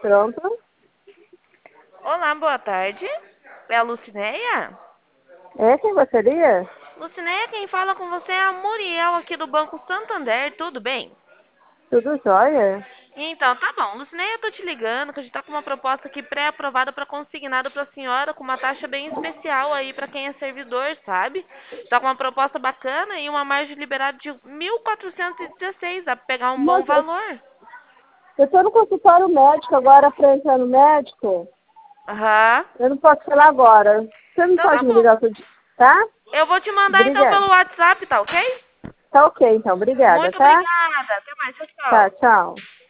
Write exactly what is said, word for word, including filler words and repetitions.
Pronto? Olá, boa tarde. É a Lucinéia? É, quem gostaria? Lucinéia, quem fala com você é a Muriel aqui do Banco Santander, tudo bem? Tudo jóia? Então, tá bom. Lucinéia, eu tô te ligando que a gente tá com uma proposta aqui pré-aprovada para consignado pra senhora com uma taxa bem especial aí para quem é servidor, sabe? Tá com uma proposta bacana e uma margem liberada de mil quatrocentos e dezesseis, dá pra pegar um bom Moça, eu valor. eu tô no consultório médico agora pra entrar no médico. Aham. Eu não posso falar agora. Você não Então tá pode me bom. ligar outro dia, tá? Eu vou te mandar então Obrigada. pelo WhatsApp, tá ok? Tá ok, então. Obrigada, Muito tá? obrigada. Até mais, tchau, Tá, tchau. tchau.